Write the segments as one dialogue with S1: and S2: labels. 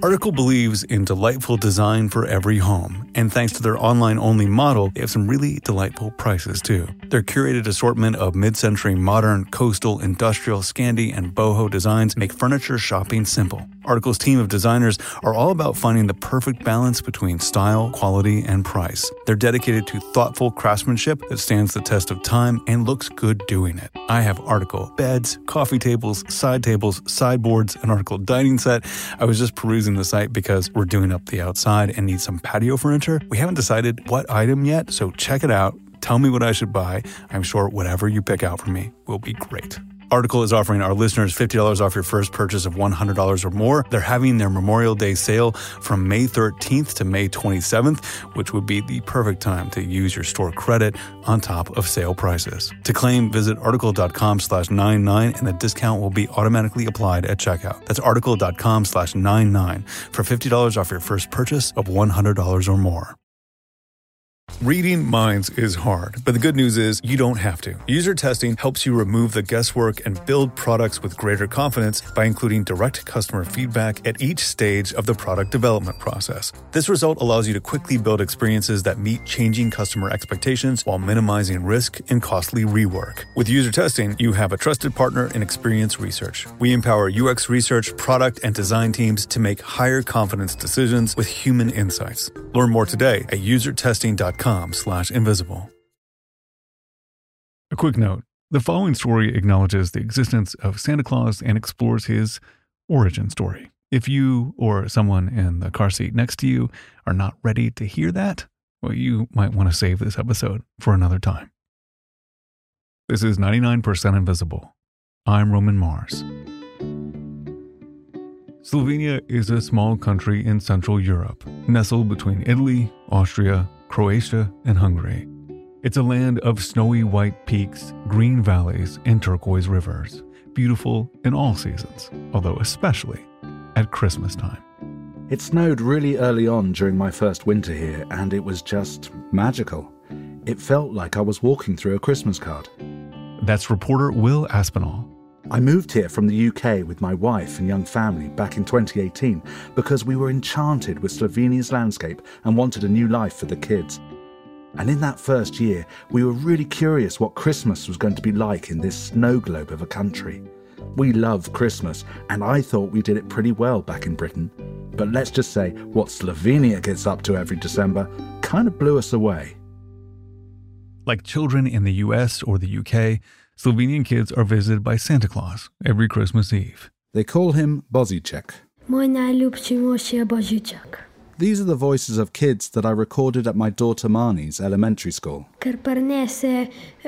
S1: Article believes in delightful design for every home, and thanks to their online-only model, they have some really delightful prices too. Their curated assortment of mid-century modern, coastal, industrial, Scandi, and boho designs make furniture shopping simple. Article's team of designers are all about finding the perfect balance between style, quality, and price. They're dedicated to thoughtful craftsmanship that stands the test of time and looks good doing it. I have Article beds, coffee tables, sideboards, an Article dining set. I was just perusing the site because we're doing up the outside and need some patio furniture. We haven't decided what item yet, so check it out. Tell me what I should buy. I'm sure whatever you pick out for me will be great. Article is offering our listeners $50 off your first purchase of $100 or more. They're having their Memorial Day sale from May 13th to May 27th, which would be the perfect time to use your store credit on top of sale prices. To claim, visit article.com/99 and the discount will be automatically applied at checkout. That's article.com/99 for $50 off your first purchase of $100 or more. Reading minds is hard, but the good news is you don't have to. User testing helps you remove the guesswork and build products with greater confidence by including direct customer feedback at each stage of the product development process. This result allows you to quickly build experiences that meet changing customer expectations while minimizing risk and costly rework. With user testing, you have a trusted partner in Experience Research. We empower UX research, product, and design teams to make higher confidence decisions with human insights. Learn more today at usertesting.com/invisible. A quick note. The following story acknowledges the existence of Santa Claus and explores his origin story. If you or someone in the car seat next to you are not ready to hear that, well, you might want to save this episode for another time. This is 99% Invisible. I'm Roman Mars. Slovenia is a small country in Central Europe, nestled between Italy, Austria, Croatia, and Hungary. It's a land of snowy white peaks, green valleys, and turquoise rivers, beautiful in all seasons, although especially at Christmas time.
S2: It snowed really early on during my first winter here, and it was just magical. It felt like I was walking through a Christmas card.
S1: That's reporter Will Aspinall.
S2: I moved here from the UK with my wife and young family back in 2018 because we were enchanted with Slovenia's landscape and wanted a new life for the kids. And in that first year, we were really curious what Christmas was going to be like in this snow globe of a country. We love Christmas, and I thought we did it pretty well back in Britain. But let's just say what Slovenia gets up to every December kind of blew us away.
S1: Like children in the US or the UK, Slovenian kids are visited by Santa Claus every Christmas Eve.
S2: They call him Božiček.
S3: Moj najljubši mož je Božiček.
S2: These are the voices of kids that I recorded at my daughter Marnie's elementary school.
S3: Ker prinese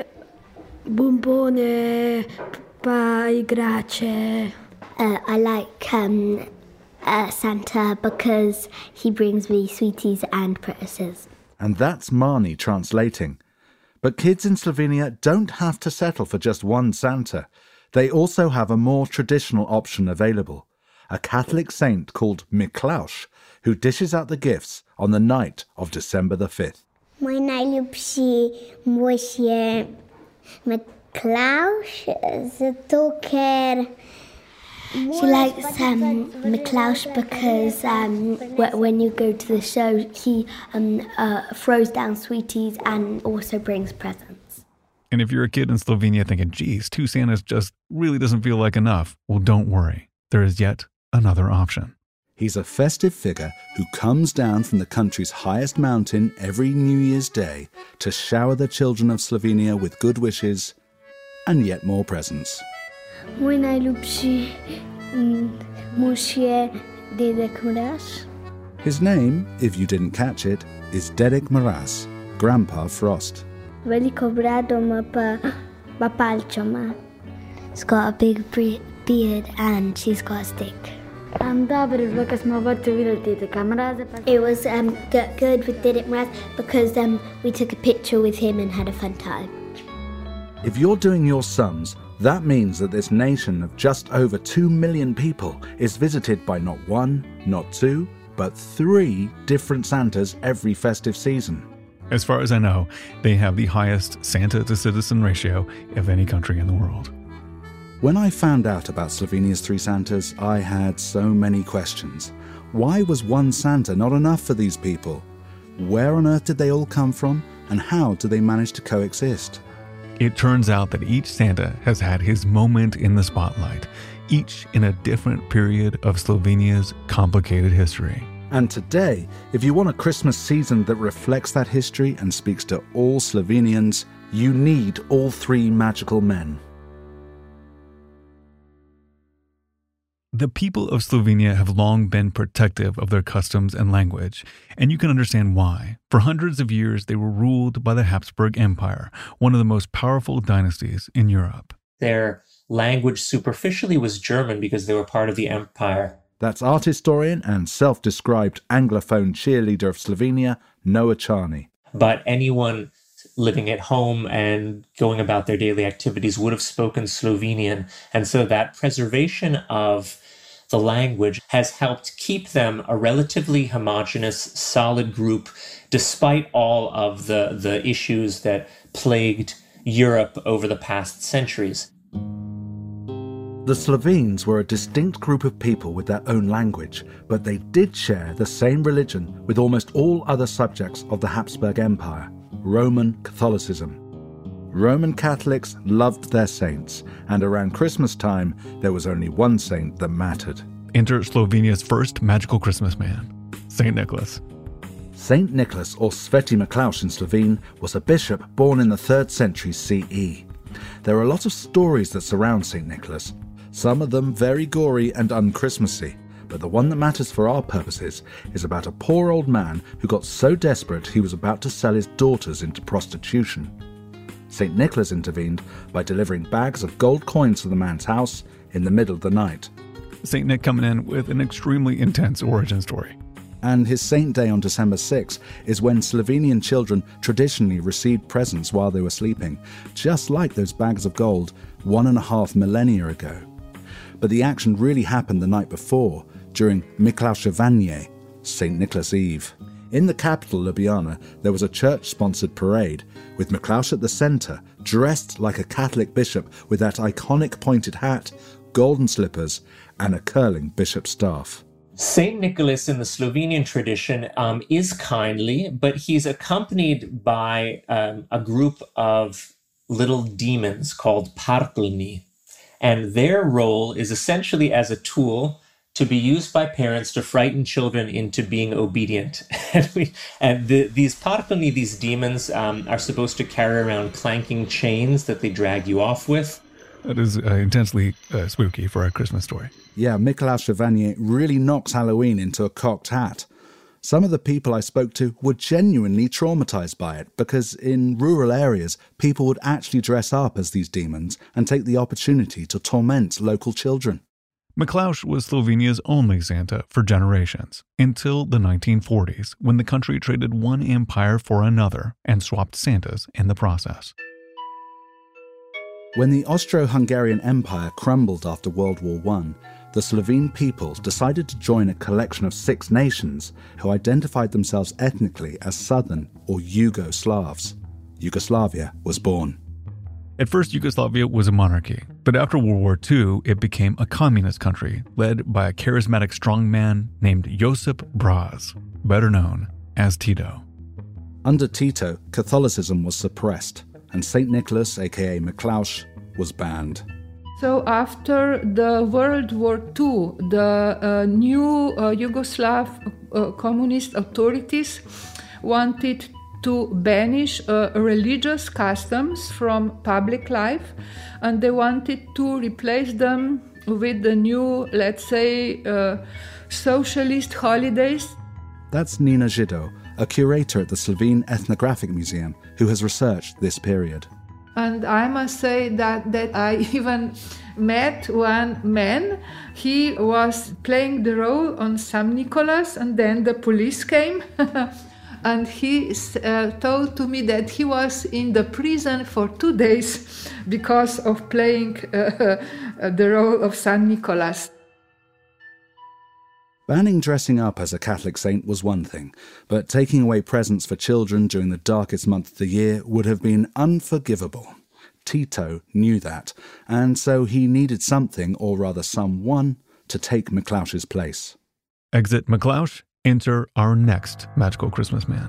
S3: bombone pa igrače.
S4: I like Santa because he brings me sweeties and presents.
S2: And that's Marnie translating. But kids in Slovenia don't have to settle for just one Santa. They also have a more traditional option available, a Catholic saint called Miklaus, who dishes out the gifts on the night of December the 5th.
S4: Moj najljubši mož je Miklaus, zato ker... She likes Miklaus because when you go to the show, he throws down sweeties and also brings presents.
S1: And if you're a kid in Slovenia thinking, geez, 2 Santas just really doesn't feel like enough, well, don't worry. There is yet another option.
S2: He's a festive figure who comes down from the country's highest mountain every New Year's Day to shower the children of Slovenia with good wishes and yet more presents.
S3: Moj najljubši mož je Dedek Mraz.
S2: His name, if you didn't catch it, is Dedek Mraz, Grandpa Frost.
S3: Veliko brado ima pa palčo ima.
S4: She's got a big beard and she's got a stick.
S3: Dobro je bilo, ko smo v vrtu videli Dedeka Mraza.
S4: It was good with Dedek Mraz because we took a picture with him and had a fun time.
S2: If you're doing your sums, that means that this nation of just over 2 million people is visited by not 1, not 2, but 3 different Santas every festive season.
S1: As far as I know, they have the highest Santa to citizen ratio of any country in the world.
S2: When I found out about Slovenia's three Santas, I had so many questions. Why was one Santa not enough for these people? Where on earth did they all come from, and how did they manage to coexist?
S1: It turns out that each Santa has had his moment in the spotlight, each in a different period of Slovenia's complicated history.
S2: And today, if you want a Christmas season that reflects that history and speaks to all Slovenians, you need all three magical men.
S1: The people of Slovenia have long been protective of their customs and language, and you can understand why. For hundreds of years, they were ruled by the Habsburg Empire, one of the most powerful dynasties in Europe.
S5: Their language superficially was German because they were part of the empire.
S2: That's art historian and self-described Anglophone cheerleader of Slovenia, Noah Charney.
S5: But anyone living at home and going about their daily activities would have spoken Slovenian. And so that preservation of the language has helped keep them a relatively homogeneous, solid group, despite all of the issues that plagued Europe over the past centuries.
S2: The Slovenes were a distinct group of people with their own language, but they did share the same religion with almost all other subjects of the Habsburg Empire, Roman Catholicism. Roman Catholics loved their saints, and around Christmas time, there was only one saint that mattered.
S1: Enter Slovenia's first magical Christmas man, St. Nicholas.
S2: St. Nicholas, or Sveti Miklavž in Slovene, was a bishop born in the 3rd century CE. There are a lot of stories that surround St. Nicholas, some of them very gory and un-Christmassy, but the one that matters for our purposes is about a poor old man who got so desperate he was about to sell his daughters into prostitution. St. Nicholas intervened by delivering bags of gold coins to the man's house in the middle of the night.
S1: St. Nick coming in with an extremely intense origin story.
S2: And his saint day on December 6 is when Slovenian children traditionally received presents while they were sleeping, just like those bags of gold 1.5 millennia ago. But the action really happened the night before, during Miklavževanje, St. Nicholas Eve. In the capital, Ljubljana, there was a church-sponsored parade, with Miklavž at the centre, dressed like a Catholic bishop with that iconic pointed hat, golden slippers, and a curling bishop's staff.
S5: St. Nicholas in the Slovenian tradition is kindly, but he's accompanied by a group of little demons called parklni. And their role is essentially as a tool to be used by parents to frighten children into being obedient. These parklni, these demons, are supposed to carry around clanking chains that they drag you off with.
S1: That is intensely spooky for a Christmas story.
S2: Yeah, Miklavževanje really knocks Halloween into a cocked hat. Some of the people I spoke to were genuinely traumatized by it because in rural areas, people would actually dress up as these demons and take the opportunity to torment local children.
S1: Miklavž was Slovenia's only Santa for generations, until the 1940s, when the country traded one empire for another and swapped Santas in the process.
S2: When the Austro-Hungarian Empire crumbled after World War I, the Slovene people decided to join a collection of 6 nations who identified themselves ethnically as Southern or Yugoslavs. Yugoslavia was born.
S1: At first, Yugoslavia was a monarchy, but after World War II, it became a communist country led by a charismatic strongman named Josip Broz, better known as Tito.
S2: Under Tito, Catholicism was suppressed, and St. Nicholas, aka Miklavž, was banned.
S6: So after the World War II, the new Yugoslav communist authorities wanted to banish religious customs from public life, and they wanted to replace them with the new, let's say, socialist holidays.
S2: That's Nina Žido, a curator at the Slovene Ethnographic Museum who has researched this period.
S6: And I must say that I even met one man. He was playing the role on St. Nicholas, and then the police came. And he told to me that he was in the prison for 2 days because of playing the role of St. Nicholas.
S2: Banning dressing up as a Catholic saint was one thing, but taking away presents for children during the darkest month of the year would have been unforgivable. Tito knew that, and so he needed something, or rather someone, to take Miklausz's place.
S1: Exit Miklausz, enter our next magical Christmas man.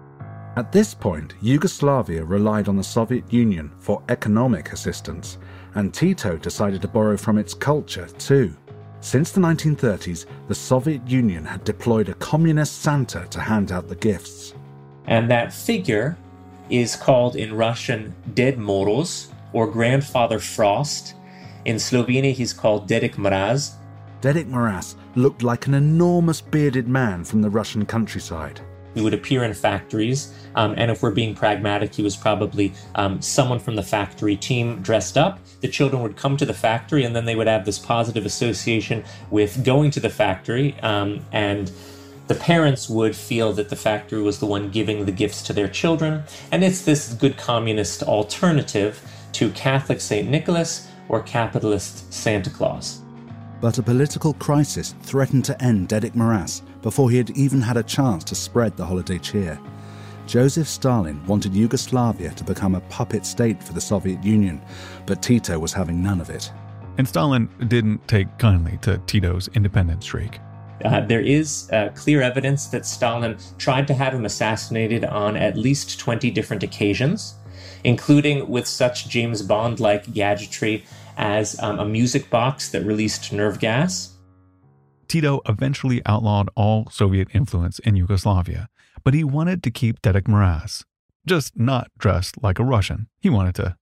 S2: At this point, Yugoslavia relied on the Soviet Union for economic assistance, and Tito decided to borrow from its culture too. Since the 1930s, the Soviet Union had deployed a communist Santa to hand out the gifts.
S5: And that figure is called in Russian Ded Moroz, or Grandfather Frost. In Slovenia, he's called Dedek Mraz.
S2: Dedek Mraz looked like an enormous bearded man from the Russian countryside.
S5: He would appear in factories, and if we're being pragmatic, he was probably someone from the factory team dressed up. The children would come to the factory, and then they would have this positive association with going to the factory, and the parents would feel that the factory was the one giving the gifts to their children. And it's this good communist alternative to Catholic St. Nicholas or capitalist Santa Claus.
S2: But a political crisis threatened to end Dedek Mraz before he had even had a chance to spread the holiday cheer. Joseph Stalin wanted Yugoslavia to become a puppet state for the Soviet Union, but Tito was having none of it.
S1: And Stalin didn't take kindly to Tito's independence streak.
S5: There is clear evidence that Stalin tried to have him assassinated on at least 20 different occasions, including with such James Bond-like gadgetry as a music box that released nerve gas.
S1: Tito eventually outlawed all Soviet influence in Yugoslavia, but he wanted to keep Dedek Mraz, just not dressed like a Russian. He wanted to,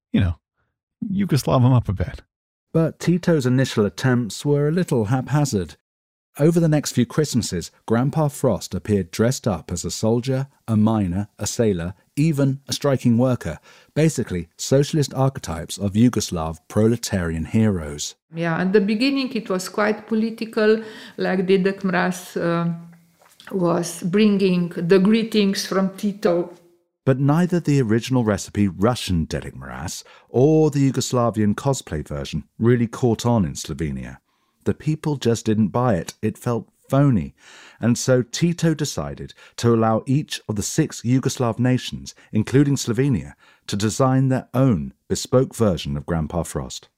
S1: Yugoslav him up a bit.
S2: But Tito's initial attempts were a little haphazard. Over the next few Christmases, Grandpa Frost appeared dressed up as a soldier, a miner, a sailor, even a striking worker, basically socialist archetypes of Yugoslav proletarian heroes.
S6: Yeah, at the beginning it was quite political, like Dedek Mraz was bringing the greetings from Tito.
S2: But neither the original recipe Russian Dedek Mraz or the Yugoslavian cosplay version really caught on in Slovenia. The people just didn't buy it. It felt phony. And so Tito decided to allow each of the 6 Yugoslav nations, including Slovenia, to design their own bespoke version of Grandpa Frost.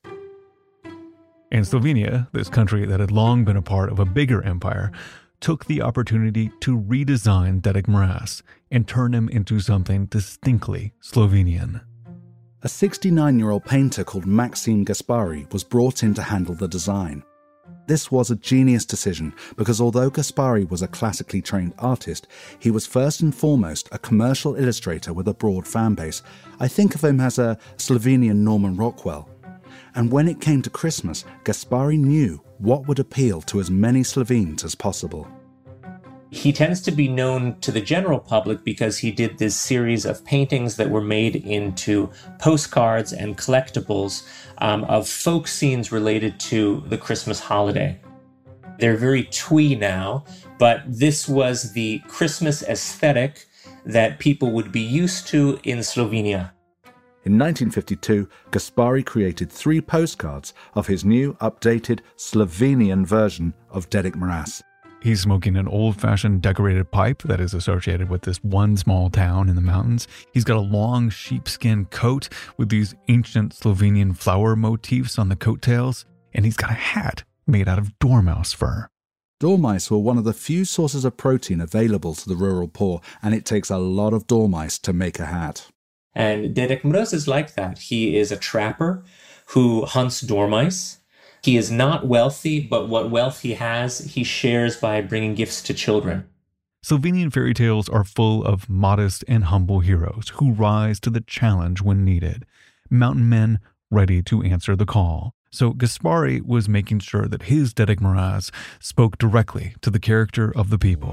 S1: And Slovenia, this country that had long been a part of a bigger empire, took the opportunity to redesign Dedek Mraz and turn him into something distinctly Slovenian.
S2: A 69-year-old painter called Maxim Gaspari was brought in to handle the design. This was a genius decision because although Gaspari was a classically trained artist, he was first and foremost a commercial illustrator with a broad fan base. I think of him as a Slovenian Norman Rockwell. And when it came to Christmas, Gaspari knew what would appeal to as many Slovenes as possible.
S5: He tends to be known to the general public because he did this series of paintings that were made into postcards and collectibles of folk scenes related to the Christmas holiday. They're very twee now, but this was the Christmas aesthetic that people would be used to in Slovenia.
S2: In 1952, Gaspari created 3 postcards of his new, updated Slovenian version of Dedek Mraz.
S1: He's smoking an old-fashioned decorated pipe that is associated with this one small town in the mountains. He's got a long sheepskin coat with these ancient Slovenian flower motifs on the coattails, and he's got a hat made out of dormouse fur.
S2: Dormice were one of the few sources of protein available to the rural poor, and it takes a lot of dormice to make a hat.
S5: And Dedek Mraz is like that. He is a trapper who hunts dormice. He is not wealthy, but what wealth he has, he shares by bringing gifts to children.
S1: Slovenian fairy tales are full of modest and humble heroes who rise to the challenge when needed. Mountain men ready to answer the call. So Gaspari was making sure that his Dedek Mraz spoke directly to the character of the people.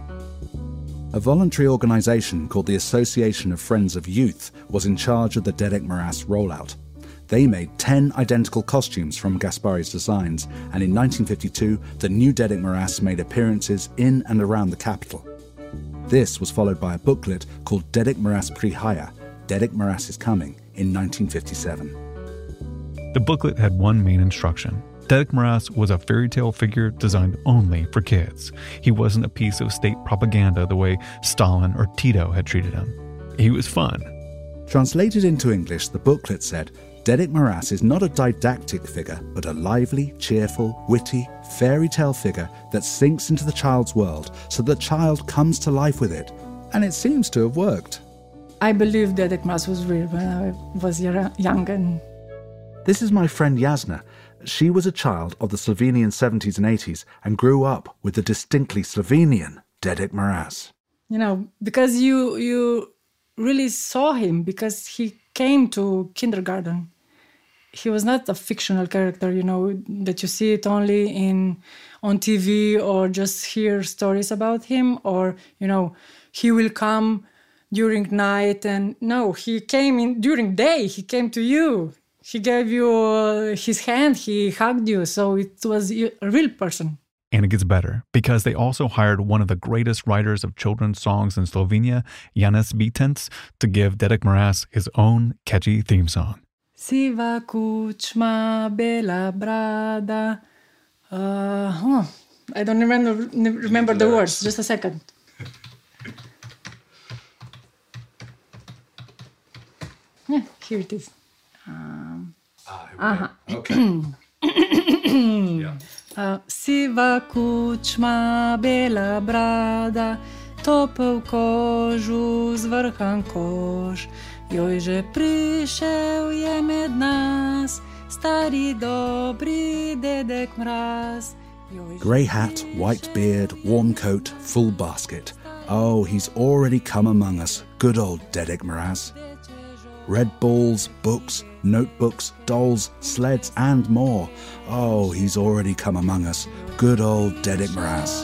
S2: A voluntary organization called the Association of Friends of Youth was in charge of the Dedek Mraz rollout. They made 10 identical costumes from Gaspari's designs, and in 1952, the new Dedek Mraz made appearances in and around the capital. This was followed by a booklet called Dedek Mraz Prihaja, Dedek Mraz is Coming, in 1957.
S1: The booklet had one main instruction. Dedek Mraz was a fairy tale figure designed only for kids. He wasn't a piece of state propaganda the way Stalin or Tito had treated him. He was fun.
S2: Translated into English, the booklet said, Dedek Maras is not a didactic figure, but a lively, cheerful, witty, fairy tale figure that sinks into the child's world so the child comes to life with it. And it seems to have worked.
S6: I believe Dedek Maras was real when I was young. And
S2: this is my friend Jasna. She was a child of the Slovenian 70s and 80s and grew up with the distinctly Slovenian Dedek Maras.
S7: You know, because you really saw him, because he came to kindergarten. He was not a fictional character, you know, that you see it only on TV or just hear stories about him, or, you know, he will come during night. And no, he came in during day. He came to you. He gave you his hand. He hugged you. So it was a real person.
S1: And it gets better, because they also hired one of the greatest writers of children's songs in Slovenia, Janez Bitenc, to give Dedek Maras his own catchy theme song.
S7: Siva kučma, bela brada. I don't remember the words. Just a second. Yeah, here it is.
S2: Okay.
S7: Siva kučma, bela brada, topel kožu, zvrhan koš. Joj, že prišel je med nas, stari dobri Dedek Mraz.
S2: Grey hat, white beard, warm coat, full basket. Oh, he's already come among us, good old Dedek Maras. Red balls, books, notebooks, dolls, sleds, and more. Oh, he's already come among us, good old Dedek Maras.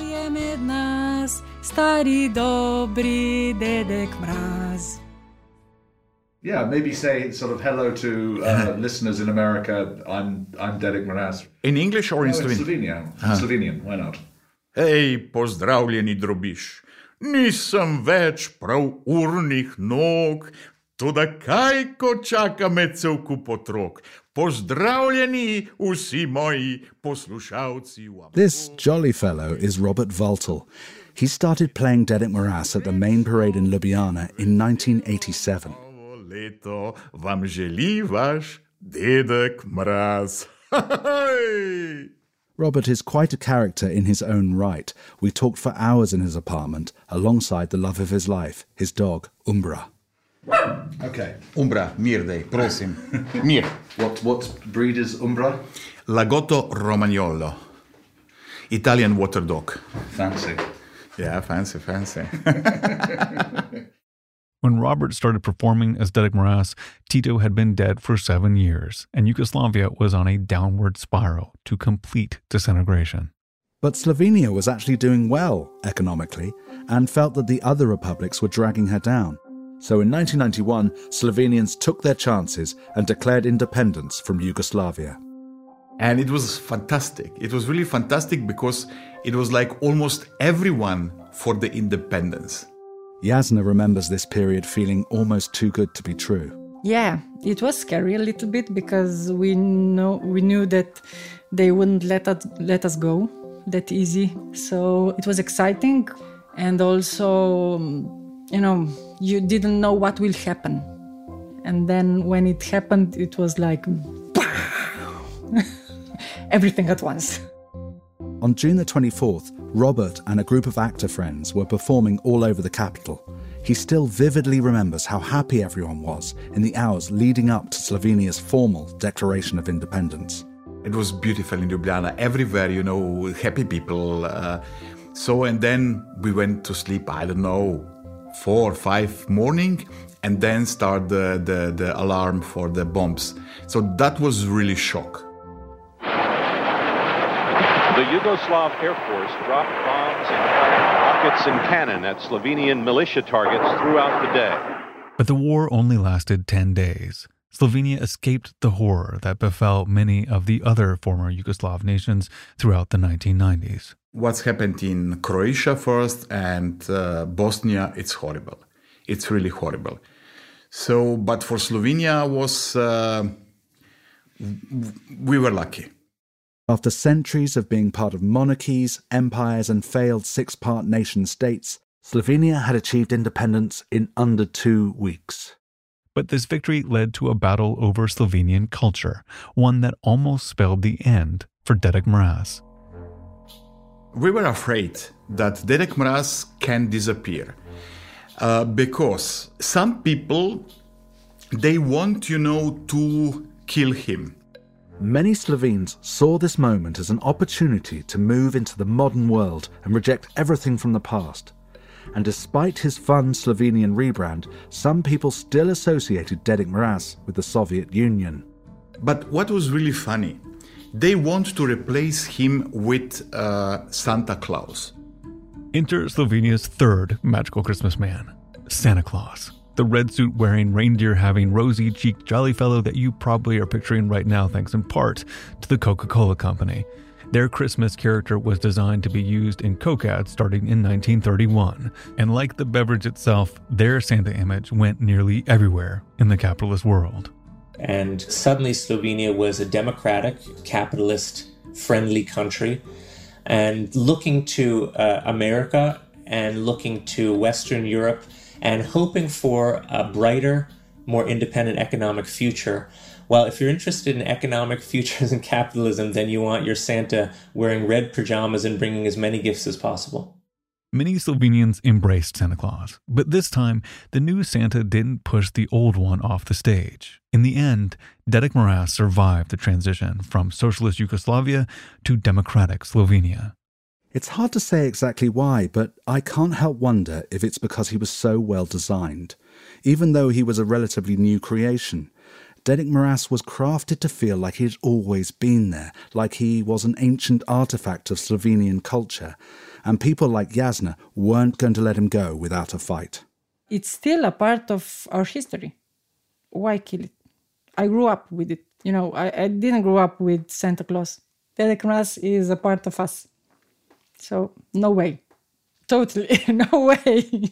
S7: Stari dobri Dedek Mraz.
S2: Yeah, maybe say sort of hello to listeners in America. I'm Dedek Maras.
S8: In English or in
S2: Slovenian? Slovenian, why not?
S8: Hej, pozdravljeni drobiš. Nisem več prav urnih nog, toda kaj ko čaka me cel kup otrok. Pozdravljeni vsi moji poslušalci.
S2: This jolly fellow is Robert Valtel. He started playing Dedek Maras at the main parade in Ljubljana in 1987.
S8: Leto vam želi vaš Dedek Mraz.
S2: Robert is quite a character in his own right. We talked for hours in his apartment, alongside the love of his life, his dog, Umbra.
S9: Okay.
S8: Umbra, mir dej, prosim. Mir.
S9: What breed is Umbra?
S8: Lagotto Romagnolo. Italian water dog.
S9: Fancy.
S8: Yeah, fancy.
S1: When Robert started performing as Dedek Maras, Tito had been dead for 7 years, and Yugoslavia was on a downward spiral to complete disintegration.
S2: But Slovenia was actually doing well economically and felt that the other republics were dragging her down. So in 1991, Slovenians took their chances and declared independence from Yugoslavia.
S8: And it was fantastic. It was really fantastic because it was like almost everyone for the independence.
S2: Jasna remembers this period feeling almost too good to be true.
S7: Yeah, it was scary a little bit, because we knew that they wouldn't let us go that easy. So it was exciting, and also, you know, you didn't know what will happen. And then when it happened, it was like everything at once.
S2: On June the 24th, Robert and a group of actor friends were performing all over the capital. He still vividly remembers how happy everyone was in the hours leading up to Slovenia's formal declaration of independence.
S8: It was beautiful in Ljubljana. Everywhere, you know, happy people. And then we went to sleep, 4 or 5 morning, and then start the alarm for the bombs. So that was really shock.
S10: The Yugoslav Air Force dropped bombs and rockets and cannon at Slovenian militia targets throughout the day.
S1: But the war only lasted 10 days. Slovenia escaped the horror that befell many of the other former Yugoslav nations throughout the 1990s.
S8: What's happened in Croatia first and Bosnia, it's horrible. It's really horrible. So, but for Slovenia we were lucky.
S2: After centuries of being part of monarchies, empires, and failed 6-part nation states, Slovenia had achieved independence in under 2 weeks.
S1: But this victory led to a battle over Slovenian culture, one that almost spelled the end for Dedek Mraz.
S8: We were afraid that Dedek Mraz can disappear because some people, they want, to kill him.
S2: Many Slovenes saw this moment as an opportunity to move into the modern world and reject everything from the past. And despite his fun Slovenian rebrand, some people still associated Dedek Mraz with the Soviet Union.
S8: But what was really funny, they want to replace him with Santa Claus.
S1: Enter Slovenia's third magical Christmas man, Santa Claus. The red suit wearing, reindeer having, rosy cheeked jolly fellow that you probably are picturing right now thanks in part to the Coca-Cola Company. Their Christmas character was designed to be used in Coke ads starting in 1931. And like the beverage itself, their Santa image went nearly everywhere in the capitalist world.
S5: And suddenly Slovenia was a democratic, capitalist, friendly country. And looking to America and looking to Western Europe and hoping for a brighter, more independent economic future. Well, if you're interested in economic futures and capitalism, then you want your Santa wearing red pajamas and bringing as many gifts as possible.
S1: Many Slovenians embraced Santa Claus, but this time, the new Santa didn't push the old one off the stage. In the end, Dedek Mraz survived the transition from socialist Yugoslavia to democratic Slovenia.
S2: It's hard to say exactly why, but I can't help wonder if it's because he was so well designed. Even though he was a relatively new creation, Dedek Mraz was crafted to feel like he had always been there, like he was an ancient artifact of Slovenian culture, and people like Jasna weren't going to let him go without a fight.
S7: It's still a part of our history. Why kill it? I grew up with it. I didn't grow up with Santa Claus. Dedek Mraz is a part of us. So, no way. Totally, no way.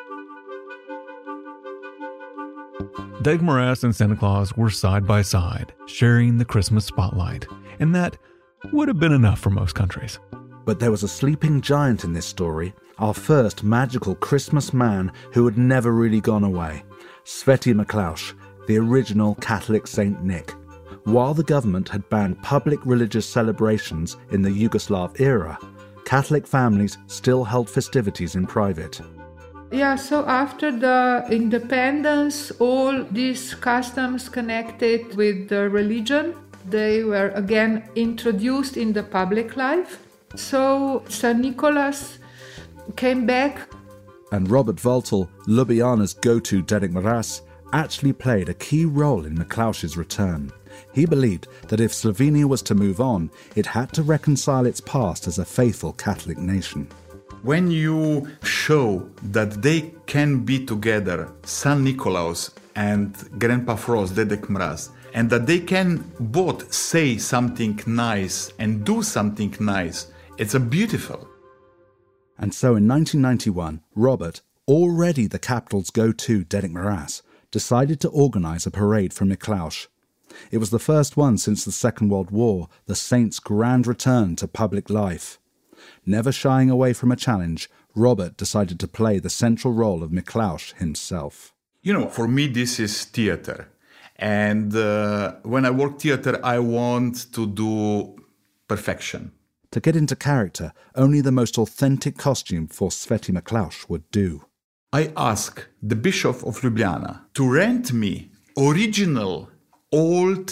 S1: Dedek Mraz and Santa Claus were side by side, sharing the Christmas spotlight. And that would have been enough for most countries.
S2: But there was a sleeping giant in this story, our first magical Christmas man who had never really gone away. Sveti Miklauš, the original Catholic Saint Nick. While the government had banned public religious celebrations in the Yugoslav era, Catholic families still held festivities in private.
S6: Yeah, so after the independence, all these customs connected with the religion, they were again introduced in the public life. So St. Nicholas came back.
S2: And Robert Voltel, Ljubljana's go-to Dedek Mraz, actually played a key role in Miklauš's return. He believed that if Slovenia was to move on, it had to reconcile its past as a faithful Catholic nation.
S8: When you show that they can be together, St. Nicholas and Grandpa Frost, Dedek Mraz, and that they can both say something nice and do something nice, it's a beautiful.
S2: And so in 1991, Robert, already the capital's go-to Dedek Mraz, decided to organise a parade for Miklauš. It was the first one since the Second World War, the saint's grand return to public life. Never shying away from a challenge, Robert decided to play the central role of Miklauš himself.
S8: For me this is theatre. And when I work theatre, I want to do perfection.
S2: To get into character, only the most authentic costume for Sveti Miklauš would do.
S8: I asked the Bishop of Ljubljana to rent me original, old,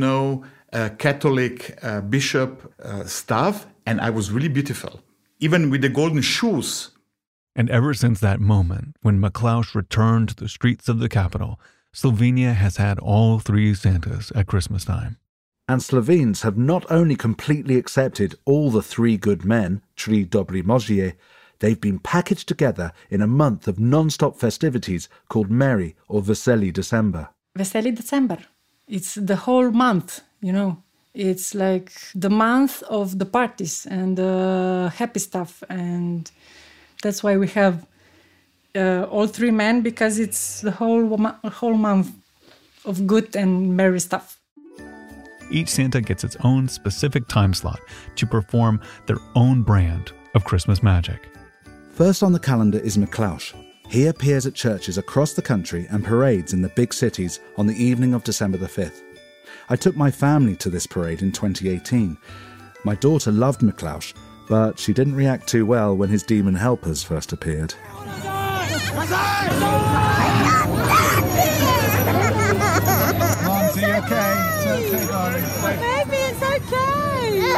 S8: Catholic bishop stuff, and I was really beautiful, even with the golden shoes.
S1: And ever since that moment, when Miklauš returned to the streets of the capital, Slovenia has had all three Santas at Christmas time.
S2: And Slovenes have not only completely accepted all the three good men, Tri Dobri Možje, they've been packaged together in a month of non-stop festivities called Merry or Veseli December.
S7: Veseli December. It's the whole month, It's like the month of the parties and the happy stuff. And that's why we have all three men, because it's the whole month of good and merry stuff.
S1: Each Santa gets its own specific time slot to perform their own brand of Christmas magic.
S2: First on the calendar is Miklauš, He appears at churches across the country and parades in the big cities on the evening of December the 5th. I took my family to this parade in 2018. My daughter loved Miklós, but she didn't react too well when his demon helpers first appeared.
S11: Monty, okay? It's okay, darling.
S7: Baby, it's okay!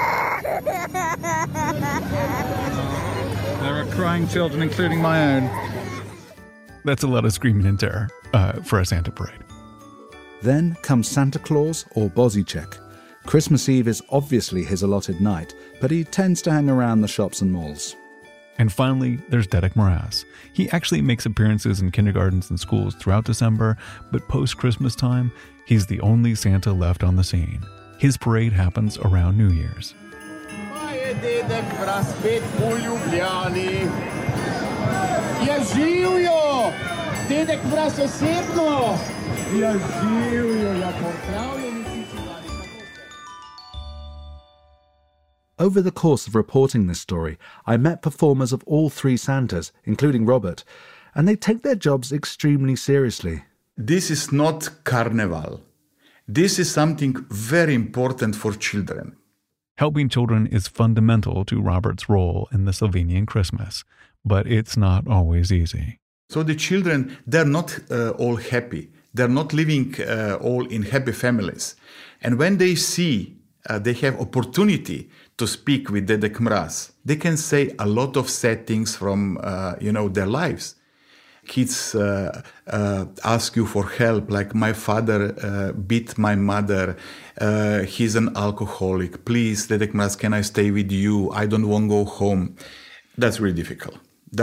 S11: There are crying children, including my own.
S1: That's a lot of screaming and terror for a Santa parade.
S2: Then comes Santa Claus or Bozychek. Christmas Eve is obviously his allotted night, but he tends to hang around the shops and malls.
S1: And finally, there's Dedek Mraz. He actually makes appearances in kindergartens and schools throughout December, but post-Christmas time, he's the only Santa left on the scene. His parade happens around New Year's.
S2: Over the course of reporting this story, I met performers of all three Santas, including Robert, and they take their jobs extremely seriously.
S8: This is not carnival. This is something very important for children.
S1: Helping children is fundamental to Robert's role in the Slovenian Christmas, but it's not always easy.
S8: So the children, they're not all happy. They're not living all in happy families. And when they see they have opportunity to speak with Dedek Mraz, they can say a lot of sad things from their lives. Kids ask you for help, like my father beat my mother, he's an alcoholic, please Dedek Mraz, can I stay with you, I don't want to go home. That's really difficult.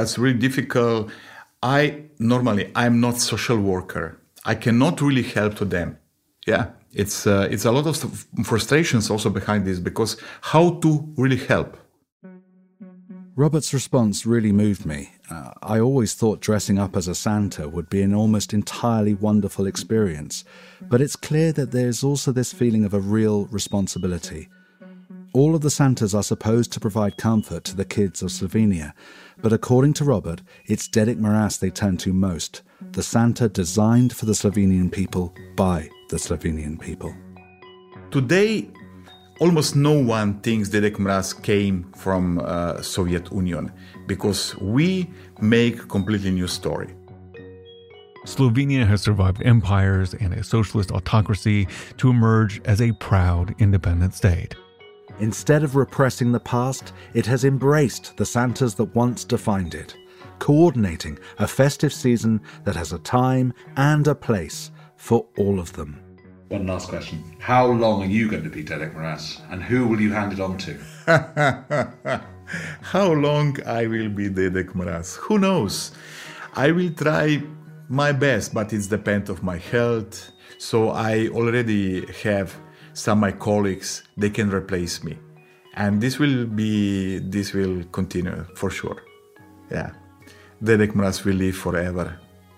S8: I'm not social worker. I cannot really help to them. Yeah, it's a lot of frustrations also behind this, because how to really help?
S2: Robert's response really moved me. I always thought dressing up as a Santa would be an almost entirely wonderful experience, but it's clear that there's also this feeling of a real responsibility. All of the Santas are supposed to provide comfort to the kids of Slovenia, but according to Robert, it's Dedek Mraz they turn to most, the Santa designed for the Slovenian people by the Slovenian people.
S8: Today, almost no one thinks Dedek Mraz came from Soviet Union, because we make a completely new story.
S1: Slovenia has survived empires and a socialist autocracy to emerge as a proud independent state.
S2: Instead of repressing the past, it has embraced the Santas that once defined it, coordinating a festive season that has a time and a place for all of them.
S9: One last question. How long are you going to be Dedek Mraz, and who will you hand it on to?
S8: How long I will be Dedek Mraz? Who knows? I will try my best, but it depends on my health. So I already have some of my colleagues, they can replace me. And this will continue for sure. Yeah. Dedek Mraz will live forever.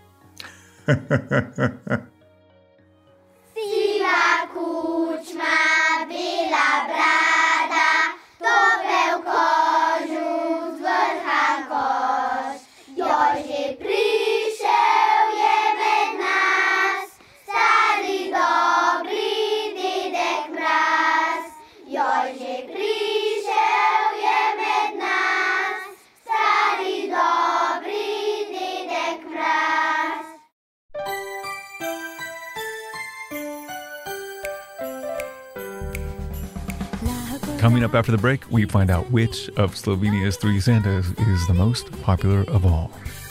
S1: Coming up after the break, we find out which of Slovenia's three Santas is the most popular of all.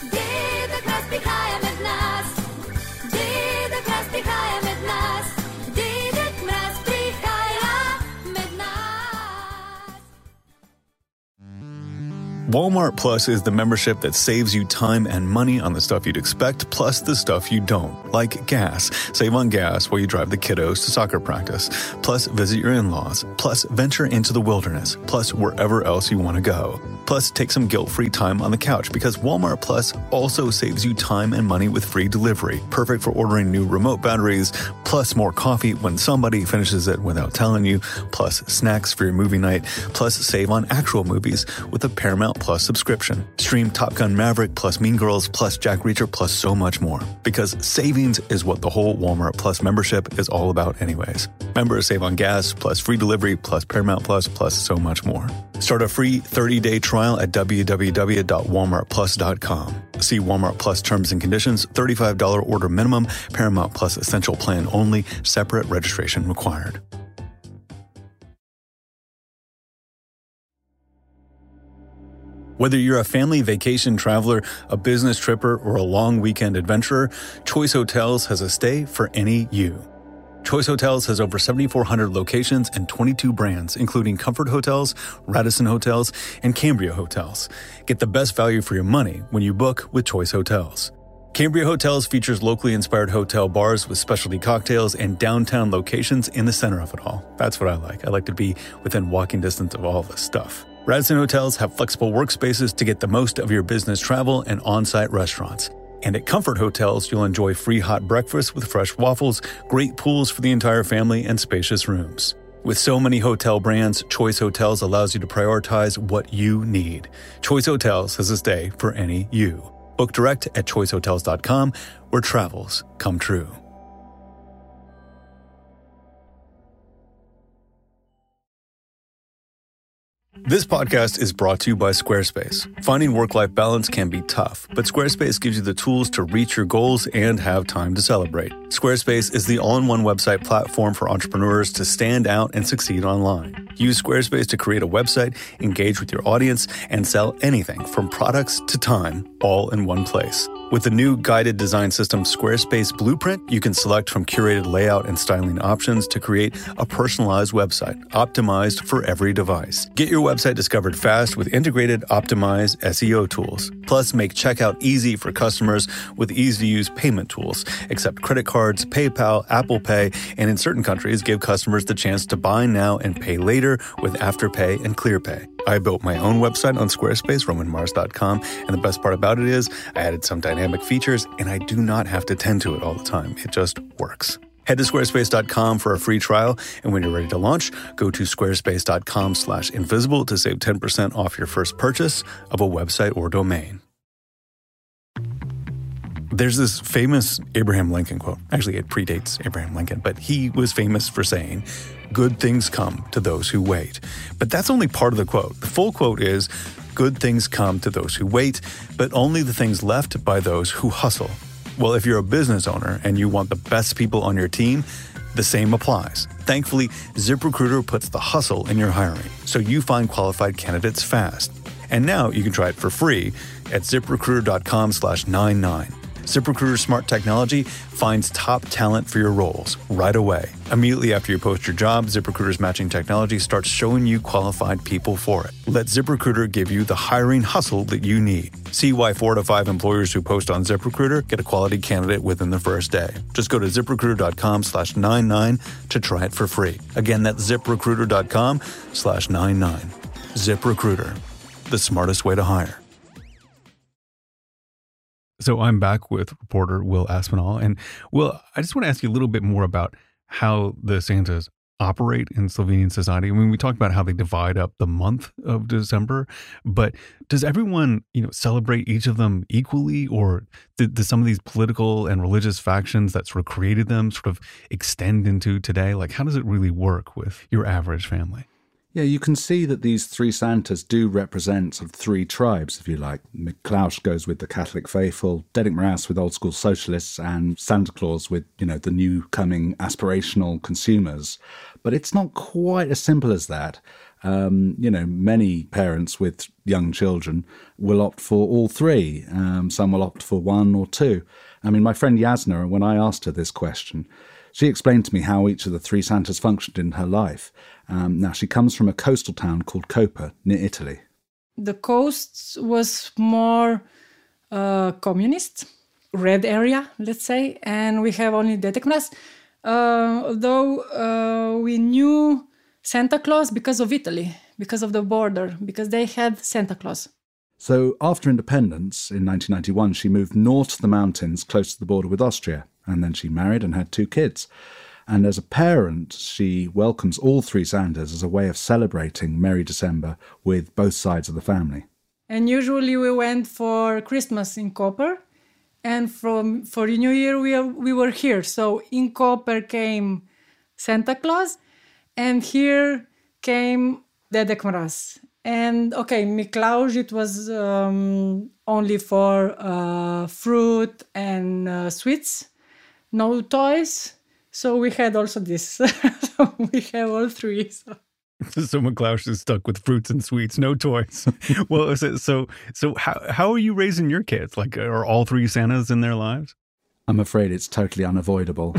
S1: Walmart Plus is the membership that saves you time and money on the stuff you'd expect, plus the stuff you don't, like gas. Save on gas while you drive the kiddos to soccer practice, plus visit your in-laws, plus venture into the wilderness, plus wherever else you want to go. Plus, take some guilt-free time on the couch because Walmart Plus also saves you time and money with free delivery. Perfect for ordering new remote batteries, plus more coffee when somebody finishes it without telling you, plus snacks for your movie night, plus save on actual movies with a Paramount Plus subscription. Stream Top Gun Maverick, plus Mean Girls, plus Jack Reacher, plus so much more. Because savings is what the whole Walmart Plus membership is all about anyways. Members save on gas, plus free delivery, plus Paramount Plus, plus so much more. Start a free 30-day trial at www.walmartplus.com. See Walmart Plus terms and conditions, $35 order minimum, Paramount Plus Essential Plan only, separate registration required. Whether you're a family vacation traveler, a business tripper, or a long weekend adventurer, Choice Hotels has a stay for any you. Choice Hotels has over 7,400 locations and 22 brands, including Comfort Hotels, Radisson Hotels, and Cambria Hotels. Get the best value for your money when you book with Choice Hotels. Cambria Hotels features locally inspired hotel bars with specialty cocktails and downtown locations in the center of it all. That's what I like. I like to be within walking distance of all this stuff. Radisson Hotels have flexible workspaces to get the most of your business travel and on-site restaurants. And at Comfort Hotels, you'll enjoy free hot breakfast with fresh waffles, great pools for the entire family, and spacious rooms. With so many hotel brands, Choice Hotels allows you to prioritize what you need. Choice Hotels has a stay for any you. Book direct at choicehotels.com, where travels come true. This podcast is brought to you by Squarespace. Finding work-life balance can be tough, but Squarespace gives you the tools to reach your goals and have time to celebrate. Squarespace is the all-in-one website platform for entrepreneurs to stand out and succeed online. Use Squarespace to create a website, engage with your audience, and sell anything from products to time, all in one place. With the new guided design system Squarespace Blueprint, you can select from curated layout and styling options to create a personalized website, optimized for every device. Get your website discovered fast with integrated, optimized SEO tools. Plus, make checkout easy for customers with easy-to-use payment tools. Accept credit cards, PayPal, Apple Pay, and in certain countries, give customers the chance to buy now and pay later with Afterpay and ClearPay. I built my own website on Squarespace, RomanMars.com, and the best part about it is I added some dynamic features, and I do not have to tend to it all the time. It just works. Head to squarespace.com for a free trial, and when you're ready to launch, go to squarespace.com/invisible to save 10% off your first purchase of a website or domain. There's this famous Abraham Lincoln quote. Actually, it predates Abraham Lincoln, but he was famous for saying, "Good things come to those who wait." But that's only part of the quote. The full quote is, "Good things come to those who wait, but only the things left by those who hustle." Well, if you're a business owner and you want the best people on your team, the same applies. Thankfully, ZipRecruiter puts the hustle in your hiring, so you find qualified candidates fast. And now you can try it for free at ZipRecruiter.com/99. ZipRecruiter's smart technology finds top talent for your roles right away. Immediately after you post your job, ZipRecruiter's matching technology starts showing you qualified people for it. Let ZipRecruiter give you the hiring hustle that you need. See why 4 to 5 employers who post on ZipRecruiter get a quality candidate within the first day. Just go to ZipRecruiter.com/99 to try it for free. Again, that's ZipRecruiter.com/99. ZipRecruiter, the smartest way to hire. So I'm back with reporter Will Aspinall. And Will, I just want to ask you a little bit more about how the Santas operate in Slovenian society. I mean, we talked about how they divide up the month of December, but does everyone, celebrate each of them equally? Or do some of these political and religious factions that sort of created them sort of extend into today? Like, how does it really work with your average family?
S2: Yeah, you can see that these three Santas do represent sort of three tribes, if you like. Miklaus goes with the Catholic faithful, Dedek Mraz with old school socialists, and Santa Claus with, the new coming aspirational consumers. But it's not quite as simple as that. Many parents with young children will opt for all three. Some will opt for one or two. I mean, my friend Jasna, when I asked her this question, she explained to me how each of the three Santas functioned in her life. Now, she comes from a coastal town called Koper, near Italy.
S7: The coast was more communist, red area, let's say, and we have only Dedek Mraz. Though we knew Santa Claus because of Italy, because of the border, because they had Santa Claus.
S2: So after independence in 1991, she moved north to the mountains close to the border with Austria, and then she married and had 2 kids. And as a parent, she welcomes all 3 Santas as a way of celebrating Merry December with both sides of the family.
S7: And usually we went for Christmas in Koper, and for New Year we were here. So in Koper came Santa Claus, and here came Dedek Mraz. And okay, Miklausz, it was only for fruit and sweets, no toys. So we had also this. So we have all 3.
S1: So Miklausz is stuck with fruits and sweets, no toys. Well, so how are you raising your kids? Like, are all 3 Santas in their lives?
S2: I'm afraid it's totally unavoidable.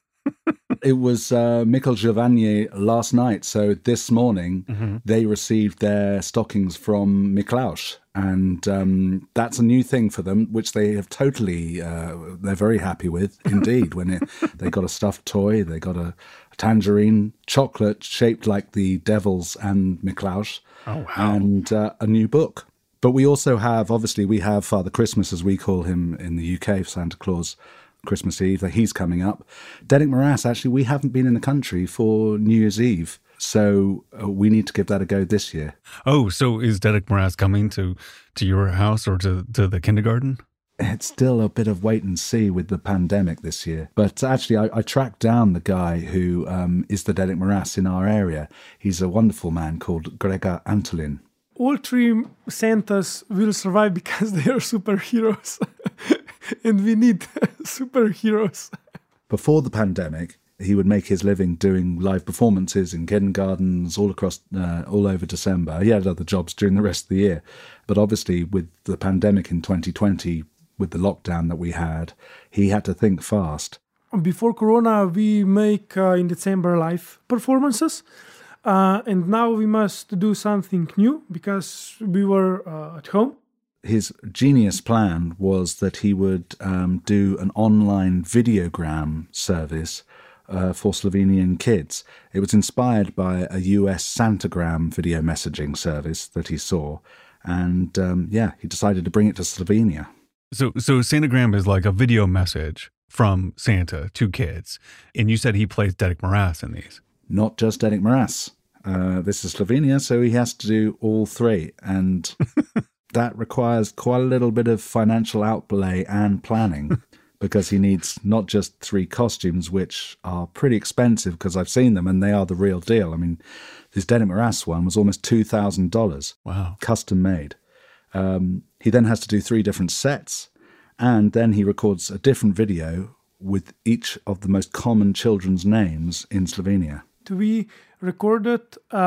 S2: It was Mikkel Giovanni last night. So this morning, they received their stockings from Miklausz. And that's a new thing for them, which they have totally, they're very happy with, indeed. They got a stuffed toy, they got a tangerine, chocolate shaped like the devils and Miklausz, and a new book. But we also have, obviously, we have Father Christmas, as we call him in the UK, Santa Claus, Christmas Eve, he's coming up. Dedek Mraz, actually, we haven't been in the country for New Year's Eve, so we need to give that a go this year.
S1: Oh, so is Dedek Mraz coming to your house or to the kindergarten?
S2: It's still a bit of wait and see with the pandemic this year. But actually, I tracked down the guy who is the Dedek Mraz in our area. He's a wonderful man called Gregor Antolin.
S12: All 3 Santas will survive because they are superheroes. And we need superheroes.
S2: Before the pandemic, he would make his living doing live performances in kindergartens all over December. He had other jobs during the rest of the year. But obviously, with the pandemic in 2020, with the lockdown that we had, he had to think fast.
S12: Before Corona, we make in December live performances. And now we must do something new because we were at home.
S2: His genius plan was that he would do an online videogram service for Slovenian kids. It was inspired by a US Santagram video messaging service that he saw. And he decided to bring it to Slovenia.
S1: So Santagram is like a video message from Santa to kids. And you said he plays Dedek Mraz in these.
S2: Not just Dedek Mraz. This is Slovenia, so he has to do all 3. And that requires quite a little bit of financial outlay and planning because he needs not just 3 costumes, which are pretty expensive because I've seen them and they are the real deal. I mean, this Dedek Mraz one was almost $2,000.
S1: Wow.
S2: Custom made. He then has to do 3 different sets, and then he records a different video with each of the most common children's names in Slovenia.
S12: We recorded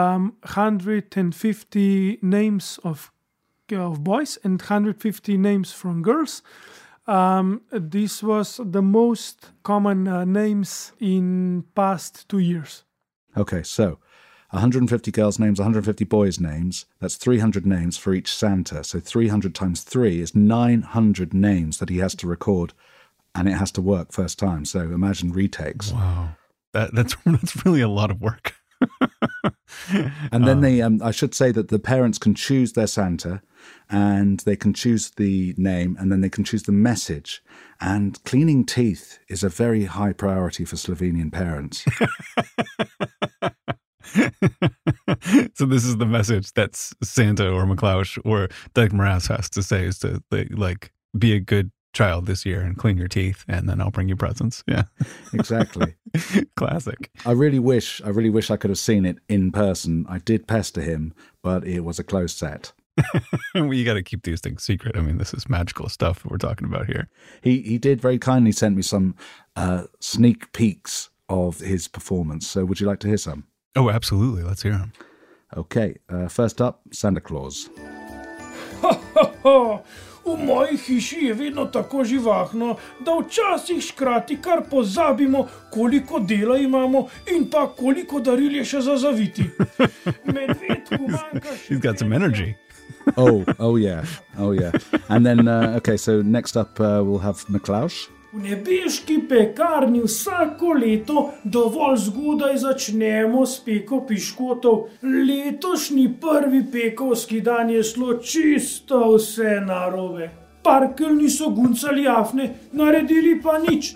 S12: 150 names of boys and 150 names from girls. This was the most common names in past 2 years.
S2: Okay, so 150 girls' names, 150 boys' names. That's 300 names for each Santa. So 300 times 3 is 900 names that he has to record, and it has to work first time. So imagine retakes.
S1: Wow. That's really a lot of work.
S2: And then I should say that the parents can choose their Santa, and they can choose the name, and then they can choose the message. And cleaning teeth is a very high priority for Slovenian parents.
S1: So this is the message that Santa or Miklausz or Dedek Mraz has to say, is to be a good child this year and clean your teeth, and then I'll bring you presents. Yeah,
S2: exactly.
S1: Classic.
S2: I really wish I could have seen it in person. I did pester him, but it was a closed set.
S1: Well, you got to keep these things secret. I mean, this is magical stuff we're talking about here.
S2: He did very kindly send me some sneak peeks of his performance. So would you like to hear some?
S1: Oh, absolutely. Let's hear them.
S2: Okay, first up, Santa Claus.
S12: V moji hiši je vedno tako živahno, da včasih škrati kar pozabimo, koliko dela imamo in pa koliko daril je še za zaviti. Medvedku manjka še...
S1: He's got some energy.
S2: Oh yeah. And then, okay, so next up we'll have Miklausz.
S12: V nebeški pekarni vsako leto dovolj zgodaj začnemo s peko piškotov. Letošnji prvi pekovski dan je šlo čisto vse narobe. Parkelj niso guncali afne, naredili pa nič.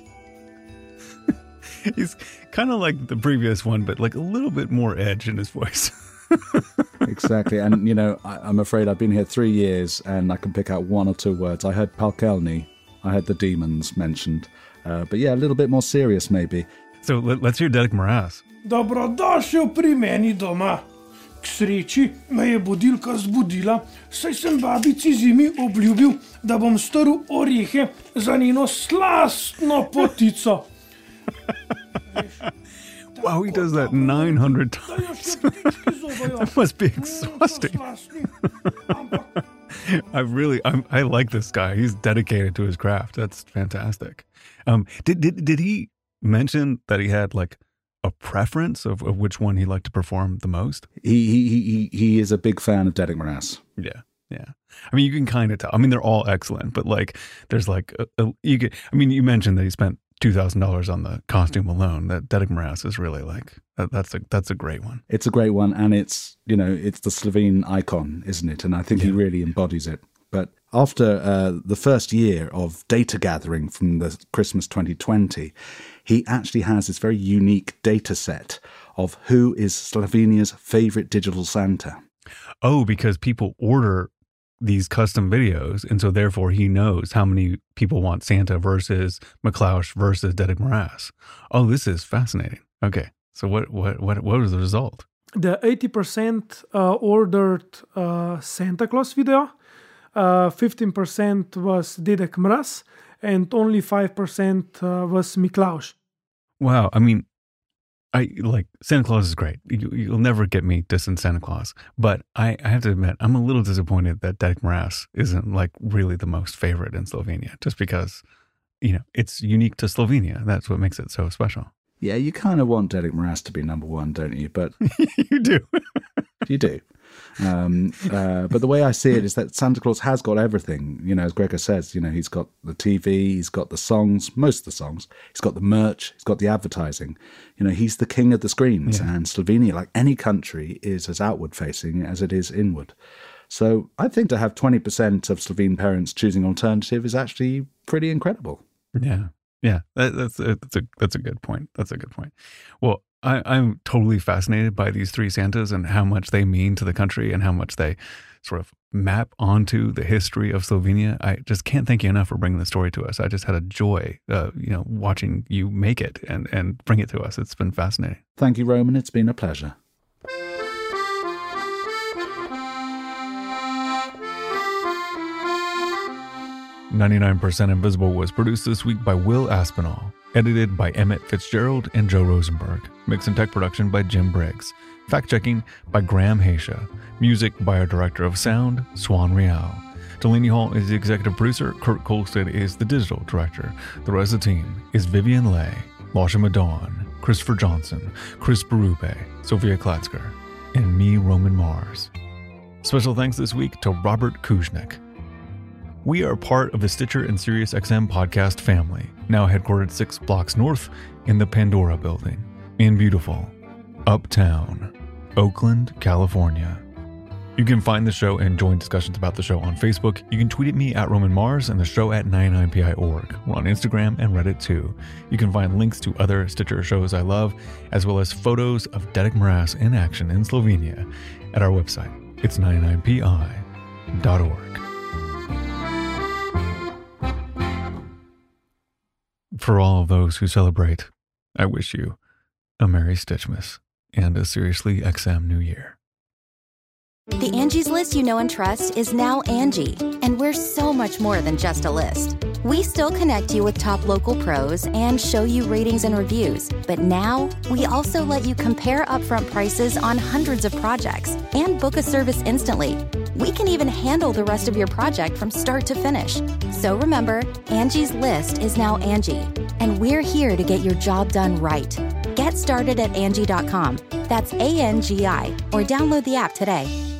S1: He's kind of like the previous one, but like a little bit more edge in his voice.
S2: Exactly. And, you know, I'm afraid I've been here 3 years and I can pick out 1 or 2 words. I heard Parkelny. I heard the demons mentioned. But yeah, a little bit more serious maybe.
S1: So let's hear Dedek Mraz.
S12: Dobrodošel pri meni doma. K sreči me je budilka zbudila, saj sem babici zimi obljubil, da bom strl orehe za njeno slastno potico.
S1: Wow, he does that 900 times. That must be exhausting. I like this guy. He's dedicated to his craft. That's fantastic. Did he mention that he had like a preference of which one he liked to perform the most?
S2: He is a big fan of Dedek Mraz.
S1: Yeah. I mean, you can kind of tell. I mean, they're all excellent, but like, there's like, you mentioned that he spent $2,000 on the costume alone. That Dedek Mraz is really like, that's a great one.
S2: It's a great one, and it's, you know, it's the Slovene icon, isn't it? And I think he really embodies it. But after the first year of data gathering from the Christmas 2020, he actually has this very unique data set of who is Slovenia's favorite digital Santa.
S1: Oh, because people order these custom videos, and so therefore he knows how many people want Santa versus Miklaush versus Dedek Mraz. Oh, this is fascinating. Okay, so what was the result?
S12: The 80% ordered Santa Claus video, 15% was Dedek Mraz, and only 5% was Miklaush.
S1: Wow, I mean, I like Santa Claus is great. You'll never get me dissing Santa Claus, but I have to admit I'm a little disappointed that Dedek Mraz isn't like really the most favorite in Slovenia, just because, you know, it's unique to Slovenia. That's what makes it so special.
S2: Yeah, you kind of want Dedek Mraz to be number 1, don't you? But
S1: you do.
S2: You do. But the way I see it is that Santa Claus has got everything. You know, as Gregor says, you know, he's got the TV, he's got the songs, most of the songs, he's got the merch, he's got the advertising. You know, he's the king of the screens. Yeah. And Slovenia, like any country, is as outward facing as it is inward. So I think to have 20% of Slovene parents choosing alternative is actually pretty incredible.
S1: Yeah, that's a good point. That's a good point. Well, I'm totally fascinated by these 3 Santas and how much they mean to the country and how much they sort of map onto the history of Slovenia. I just can't thank you enough for bringing the story to us. I just had a joy, watching you make it and bring it to us. It's been fascinating.
S2: Thank you, Roman. It's been a pleasure. "99% Invisible" was produced this week by Will Aspinall, edited by Emmett Fitzgerald and Joe Rosenberg, mix and tech production by Jim Briggs, fact-checking by Graham Haysha, music by our director of sound, Swan Real. Delaney Hall is the executive producer, Kurt Kolstad is the digital director. The rest of the team is Vivian Lay, Lasha Madon, Christopher Johnson, Chris Berube, Sophia Klatzker, and me, Roman Mars. Special thanks this week to Robert Kuznick. We are part of the Stitcher and SiriusXM podcast family, now headquartered 6 blocks north in the Pandora building, in beautiful, uptown, Oakland, California. You can find the show and join discussions about the show on Facebook. You can tweet at me at Roman Mars and the show at 99pi.org. We're on Instagram and Reddit too. You can find links to other Stitcher shows I love, as well as photos of Dedek Mraz in action in Slovenia at our website. It's 99pi.org. For all of those who celebrate, I wish you a Merry Stitchmas and a Seriously XM New Year.
S13: The Angie's List you know and trust is now Angie, and we're so much more than just a list. We still connect you with top local pros and show you ratings and reviews, but now we also let you compare upfront prices on hundreds of projects and book a service instantly. We can even handle the rest of your project from start to finish. So remember, Angie's List is now Angie, and we're here to get your job done right. Get started at Angie.com. That's ANGI, or download the app today.